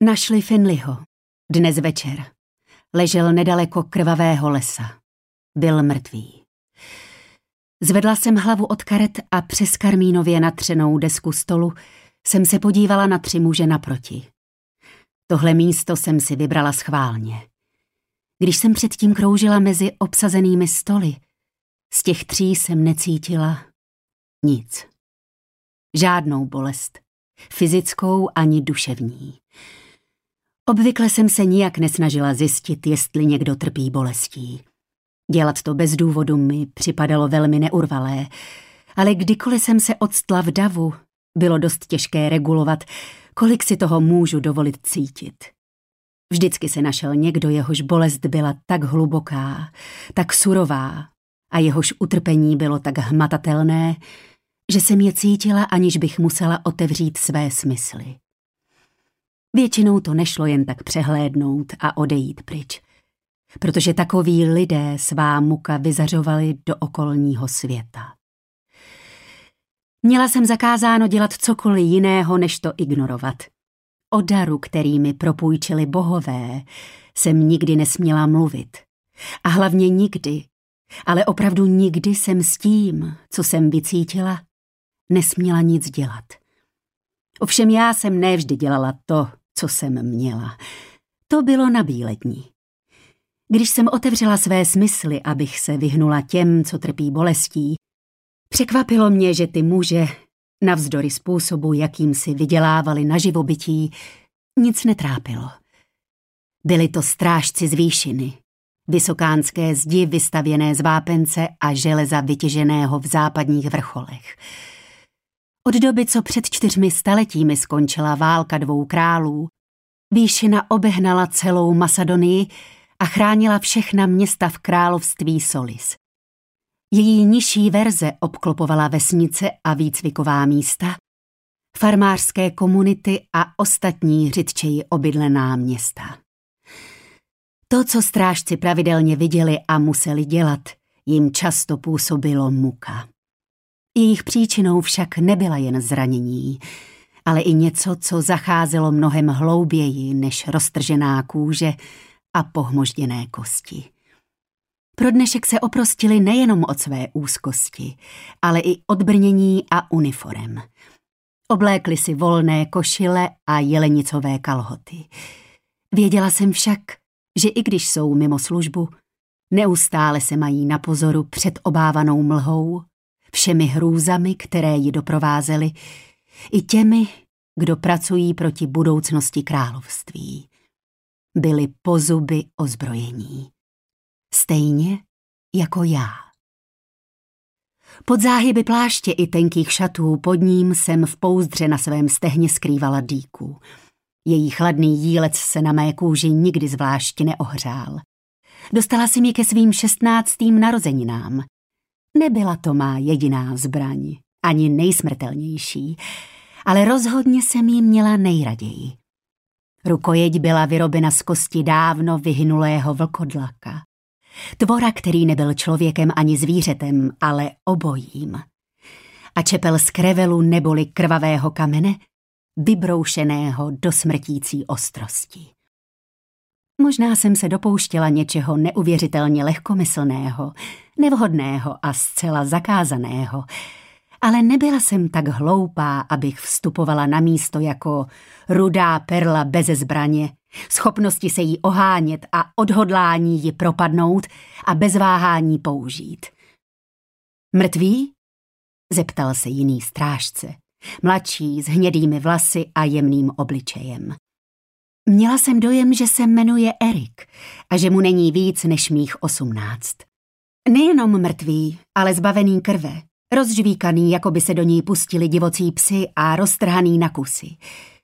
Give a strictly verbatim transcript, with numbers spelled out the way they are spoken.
Našli Finleyho. Dnes večer. Ležel nedaleko krvavého lesa. Byl mrtvý. Zvedla jsem hlavu od karet a přes karmínově natřenou desku stolu jsem se podívala na tři muže naproti. Tohle místo jsem si vybrala schválně. Když jsem předtím kroužila mezi obsazenými stoly, z těch tří jsem necítila nic. Žádnou bolest, fyzickou ani duševní. Obvykle jsem se nijak nesnažila zjistit, jestli někdo trpí bolestí. Dělat to bez důvodu mi připadalo velmi neurvalé, ale kdykoliv jsem se odstla v davu, bylo dost těžké regulovat, kolik si toho můžu dovolit cítit. Vždycky se našel někdo, jehož bolest byla tak hluboká, tak surová a jehož utrpení bylo tak hmatatelné, že jsem je cítila, aniž bych musela otevřít své smysly. Většinou to nešlo jen tak přehlédnout a odejít pryč, protože takoví lidé svá muka vyzařovali do okolního světa. Měla jsem zakázáno dělat cokoliv jiného, než to ignorovat. O daru, který mi propůjčili bohové, jsem nikdy nesměla mluvit. A hlavně nikdy, ale opravdu nikdy jsem s tím, co jsem vycítila, nesměla nic dělat. Ovšem já jsem nevždy dělala to, co jsem měla. To bylo nabílední. Když jsem otevřela své smysly, abych se vyhnula těm, co trpí bolestí, překvapilo mě, že ty muže, navzdory způsobu, jakým si vydělávali na živobytí, nic netrápilo. Byli to strážci z výšiny, vysokánské zdi vystavěné z vápence a železa vytěženého v západních vrcholech. Od doby, co před čtyřmi staletími skončila válka dvou králů, výšina obehnala celou Macedonii a chránila všechna města v království Solis. Její nižší verze obklopovala vesnice a výcviková místa, farmářské komunity a ostatní řidčeji obydlená města. To, co strážci pravidelně viděli a museli dělat, jim často působilo muka. Jejich příčinou však nebyla jen zranění, ale i něco, co zacházelo mnohem hlouběji než roztržená kůže a pohmožděné kosti. Pro dnešek se oprostili nejenom od své úzkosti, ale i od brnění a uniforem. Oblékli si volné košile a jelenicové kalhoty. Věděla jsem však, že i když jsou mimo službu, neustále se mají na pozoru před obávanou mlhou, všemi hrůzami, které ji doprovázely, i těmi, kdo pracují proti budoucnosti království. Byli po zuby ozbrojení. Stejně jako já. Pod záhyby pláště i tenkých šatů pod ním jsem v pouzdře na svém stehně skrývala dýku. Její chladný jílec se na mé kůži nikdy zvlášť neohřál. Dostala jsem ji ke svým šestnáctým narozeninám. Nebyla to má jediná zbraň, ani nejsmrtelnější, ale rozhodně jsem ji měla nejraději. Rukojeť byla vyrobena z kosti dávno vyhynulého vlkodlaka. Tvora, který nebyl člověkem ani zvířetem, ale obojím. A čepel z krevelu neboli krvavého kamene, vybroušeného do smrtící ostrosti. Možná jsem se dopouštěla něčeho neuvěřitelně lehkomyslného, nevhodného a zcela zakázaného, ale nebyla jsem tak hloupá, abych vstupovala na místo jako rudá perla beze zbraně, schopnosti se jí ohánět a odhodlání ji propadnout a bez váhání použít. Mrtvý? Zeptal se jiný strážce, mladší s hnědými vlasy a jemným obličejem. Měla jsem dojem, že se jmenuje Erik a že mu není víc než mých osmnáct. Nejenom mrtvý, ale zbavený krve, rozžvíkaný, jako by se do něj pustili divocí psi a roztrhaný na kusy.